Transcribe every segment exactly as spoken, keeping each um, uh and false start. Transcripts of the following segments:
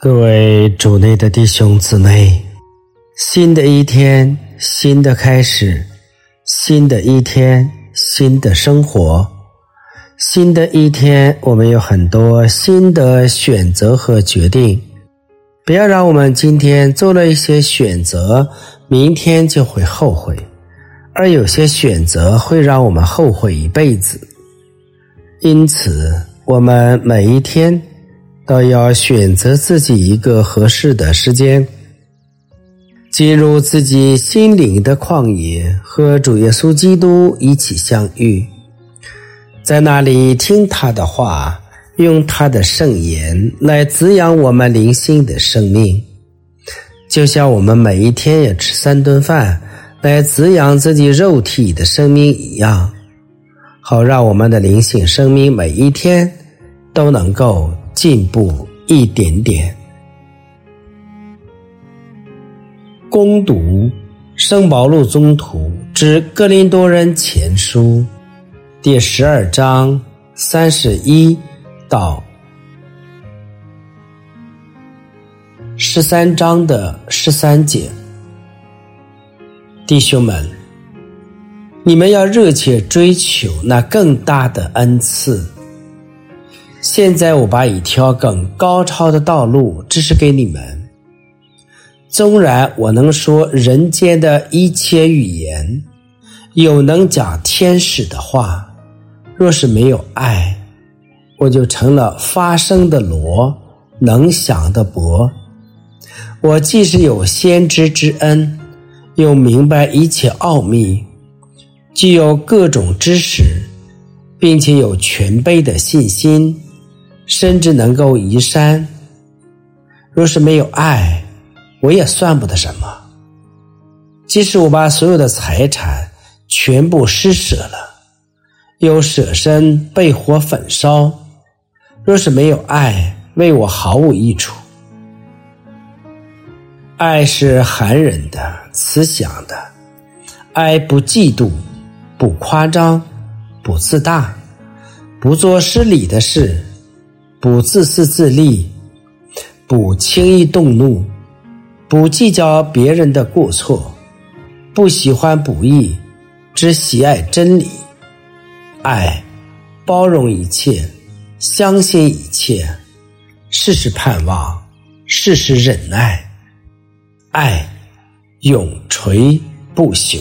各位主内的弟兄姊妹，新的一天，新的开始，新的一天，新的生活，新的一天，我们有很多新的选择和决定。不要让我们今天做了一些选择，明天就会后悔，而有些选择会让我们后悔一辈子。因此，我们每一天都要选择自己一个合适的时间，进入自己心灵的旷野，和主耶稣基督一起相遇，在那里听他的话，用他的圣言来滋养我们灵性的生命，就像我们每一天也吃三顿饭来滋养自己肉体的生命一样，好让我们的灵性生命每一天都能够进步一点点。攻读圣保禄宗徒之哥林多人前书第十二章三十一到十三章的十三节。弟兄们，你们要热切追求那更大的恩赐。现在我把一条更高超的道路指示给你们。纵然我能说人间的一切语言，有能讲天使的话，若是没有爱，我就成了发声的锣，能响的钹。我既是有先知之恩，又明白一切奥秘，具有各种知识，并且有全备的信心，甚至能够移山。若是没有爱，我也算不得什么。即使我把所有的财产全部施舍了，又舍身被火焚烧，若是没有爱，为我毫无益处。爱是含忍的，慈祥的，爱不嫉妒，不夸张，不自大，不做失礼的事，不自私自利，不轻易动怒，不计较别人的过错，不喜欢不义，只喜爱真理。爱包容一切，相信一切，事事盼望，事事忍耐。爱永垂不朽。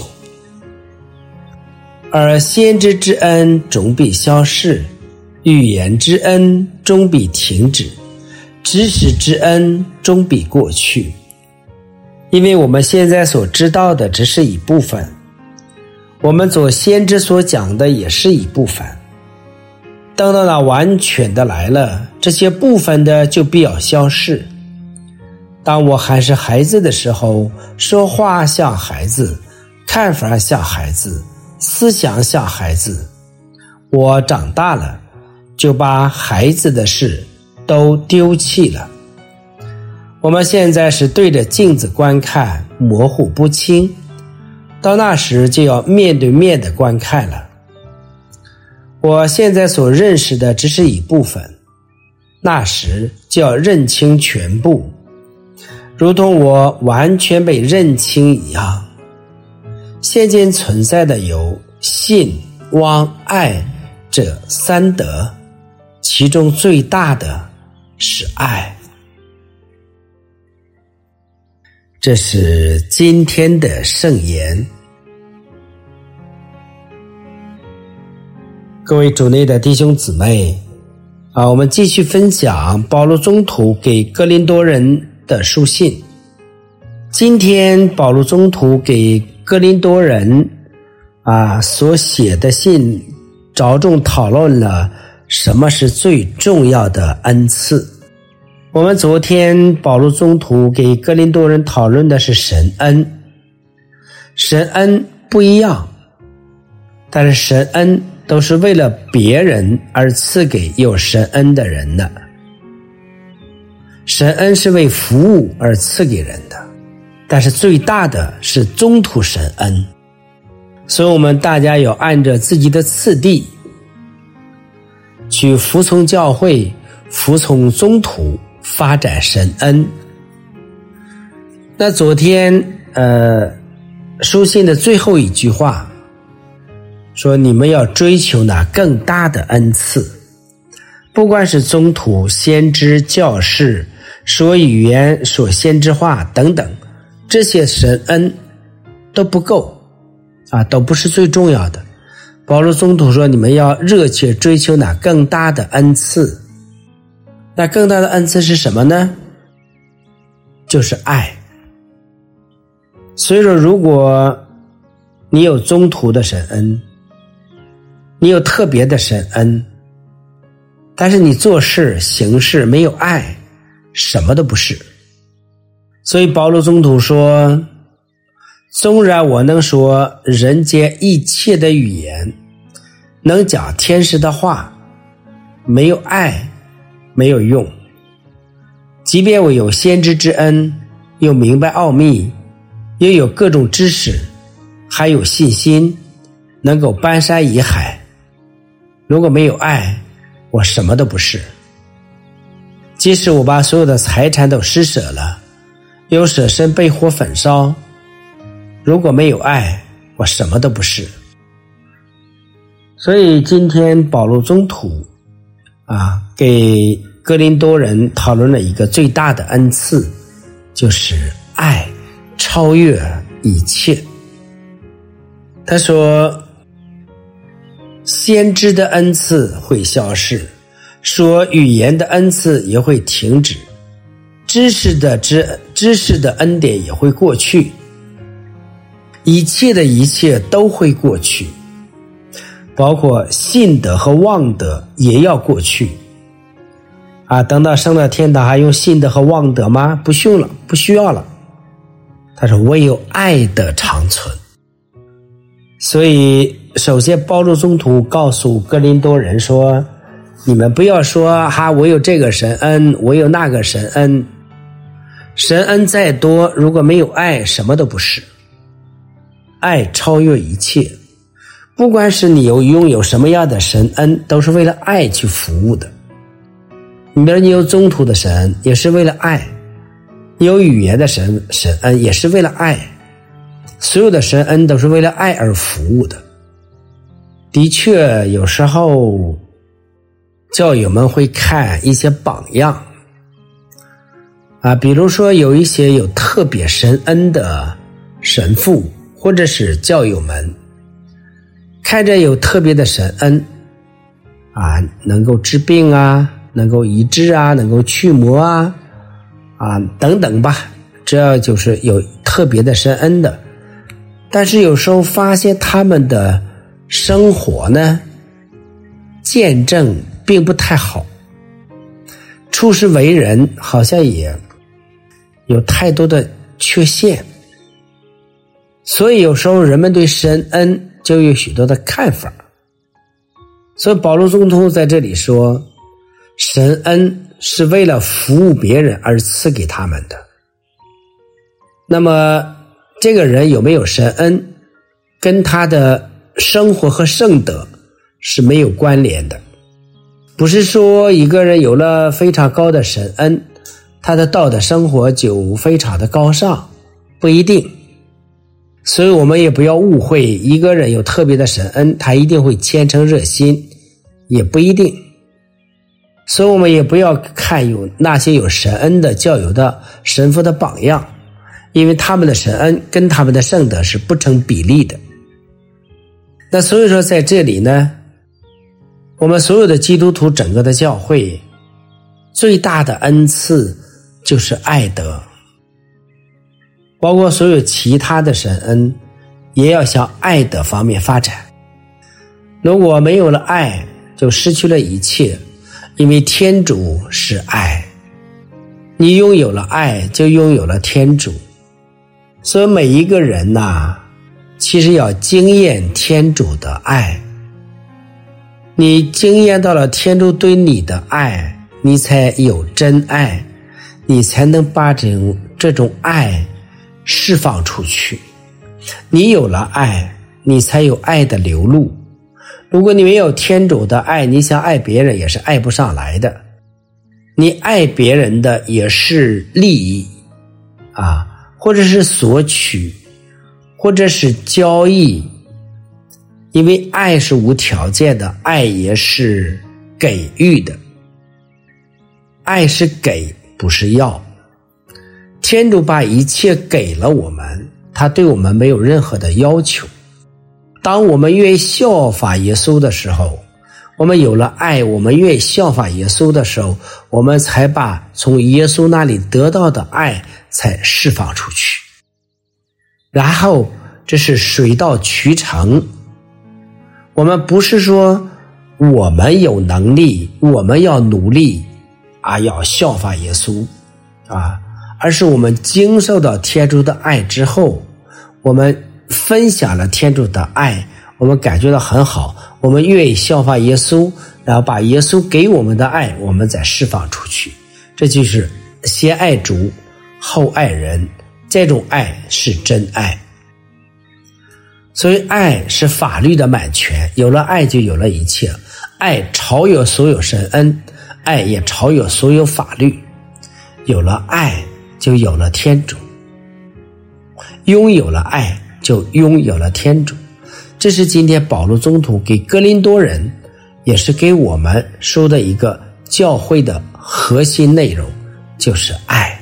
而先知之恩终必消逝，预言之恩终必停止，知识之恩终必过去。因为我们现在所知道的只是一部分，我们所先知所讲的也是一部分。等到那完全的来了，这些部分的就必要消逝。当我还是孩子的时候，说话像孩子，看法像孩子，思想像孩子。我长大了，就把孩子的事都丢弃了。我们现在是对着镜子观看，模糊不清，到那时就要面对面的观看了。我现在所认识的只是一部分，那时就要认清全部，如同我完全被认清一样。现今存在的有信、望、爱这三德，其中最大的是爱。这是今天的圣言。各位主内的弟兄姊妹啊，我们继续分享保禄宗徒给哥林多人的书信。今天保禄宗徒给哥林多人啊所写的信，着重讨论了什么是最重要的恩赐。我们昨天保禄宗徒给哥林多人讨论的是神恩。神恩不一样，但是神恩都是为了别人而赐给有神恩的人的。神恩是为服务而赐给人的，但是最大的是宗徒神恩。所以我们大家要按照自己的次第去服从教会，服从宗徒， 发展神恩。那昨天呃，书信的最后一句话说，你们要追求那更大的恩赐，不管是宗徒、先知、教士、说语言、说先知话等等，这些神恩都不够啊，都不是最重要的。保罗宗徒说，你们要热切追求那更大的恩赐。那更大的恩赐是什么呢？就是爱。所以说，如果你有宗徒的神恩，你有特别的神恩，但是你做事行事没有爱，什么都不是。所以保罗宗徒说，纵然我能说人间一切的语言，能讲天使的话，没有爱没有用。即便我有先知之恩，又明白奥秘，又有各种知识，还有信心，能够搬山移海，如果没有爱，我什么都不是。即使我把所有的财产都施舍了，又舍身被火焚烧，如果没有爱，我什么都不是。所以今天保罗宗徒啊，给哥林多人讨论了一个最大的恩赐，就是爱超越一切。他说，先知的恩赐会消逝，说语言的恩赐也会停止，知识的知知识的恩典也会过去，一切的一切都会过去，包括信德和望德也要过去啊！等到升了天堂还用信德和望德吗？不需了，不需要了。他说唯有爱的长存。所以首先保罗宗徒告诉哥林多人说，你们不要说哈，我有这个神恩，我有那个神恩，神恩再多，如果没有爱，什么都不是。爱超越一切，不管是你有拥有什么样的神恩，都是为了爱去服务的。你比如你有宗徒的神恩，也是为了爱；你有语言的神神恩，也是为了爱。所有的神恩都是为了爱而服务的。的确，有时候教友们会看一些榜样啊，比如说有一些有特别神恩的神父或者是教友们，看着有特别的神恩啊，能够治病啊，能够医治啊，能够驱魔啊啊等等吧，这要就是有特别的神恩的。但是有时候发现他们的生活呢，见证并不太好，处事为人好像也有太多的缺陷，所以有时候人们对神恩就有许多的看法。所以保罗宗徒在这里说，神恩是为了服务别人而赐给他们的。那么这个人有没有神恩，跟他的生活和圣德是没有关联的。不是说一个人有了非常高的神恩，他的道德生活就非常的高尚，不一定。所以我们也不要误会，一个人有特别的神恩，他一定会虔诚热心，也不一定。所以我们也不要看有那些有神恩的教友的神父的榜样，因为他们的神恩跟他们的圣德是不成比例的。那所以说在这里呢，我们所有的基督徒整个的教会最大的恩赐就是爱德，包括所有其他的神恩也要向爱德方面发展。如果没有了爱，就失去了一切，因为天主是爱，你拥有了爱就拥有了天主。所以每一个人呐、啊，其实要经验天主的爱，你经验到了天主对你的爱，你才有真爱，你才能把这种这种爱释放出去。你有了爱，你才有爱的流露。如果你没有天主的爱，你想爱别人也是爱不上来的。 你爱别人的也是利益啊，或者是索取，或者是交易。因为爱是无条件的，爱也是给予的，爱是给，不是要。天主把一切给了我们，他对我们没有任何的要求。当我们愿意效法耶稣的时候，我们有了爱，我们愿意效法耶稣的时候，我们才把从耶稣那里得到的爱才释放出去。然后这是水到渠成。我们不是说我们有能力，我们要努力啊，要效法耶稣啊，而是我们经受到天主的爱之后，我们分享了天主的爱，我们感觉到很好，我们愿意效法耶稣，然后把耶稣给我们的爱我们再释放出去。这就是先爱主后爱人，这种爱是真爱。所以爱是法律的满全，有了爱就有了一切，爱超越所有神恩，爱也超越所有法律，有了爱就有了天主，拥有了爱就拥有了天主。这是今天保禄宗徒给哥林多人，也是给我们说的一个教会的核心内容，就是爱。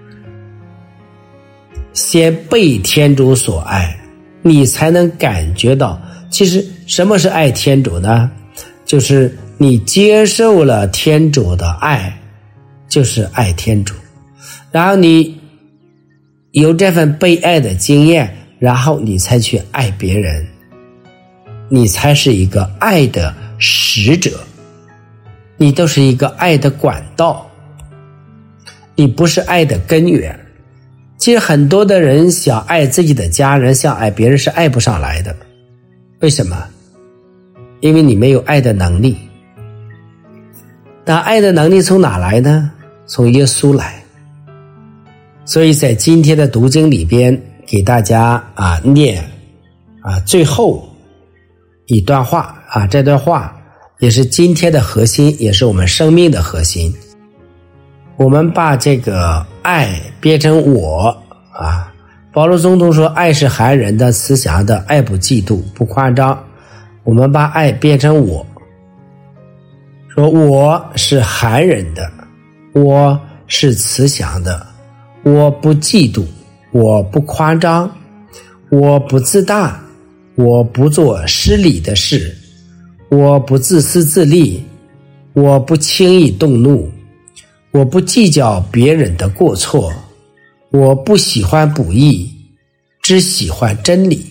先被天主所爱，你才能感觉到，其实什么是爱天主呢？就是你接受了天主的爱，就是爱天主。然后你有这份被爱的经验，然后你才去爱别人，你才是一个爱的使者，你都是一个爱的管道，你不是爱的根源。其实很多的人想爱自己的家人，想爱别人是爱不上来的。为什么？因为你没有爱的能力。那爱的能力从哪来呢？从耶稣来。所以在今天的读经里边，给大家啊念啊最后一段话啊，这段话也是今天的核心，也是我们生命的核心。我们把这个爱变成我啊，保禄宗徒说爱是含人的、慈祥的，爱不嫉妒，不夸张。我们把爱变成我，说我是含人的，我是慈祥的，我不嫉妒，我不夸张，我不自大，我不做失礼的事，我不自私自利，我不轻易动怒，我不计较别人的过错，我不喜欢不义，只喜欢真理。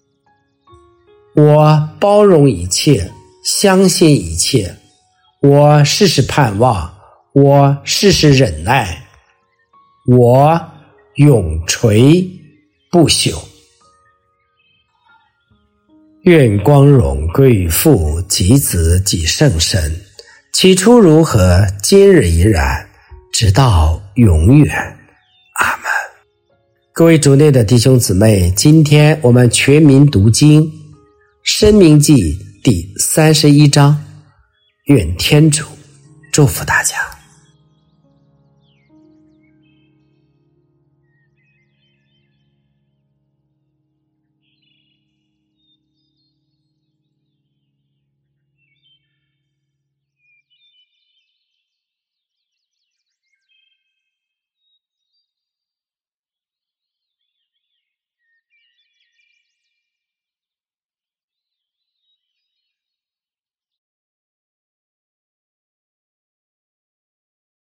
我包容一切，相信一切，我事事盼望，我事事忍耐，我永垂不朽。愿光荣归于父及子及圣神，起初如何，今日已然，直到永远。阿们。各位主内的弟兄姊妹，今天我们全民读经申命记第三十一章，愿天主祝福大家。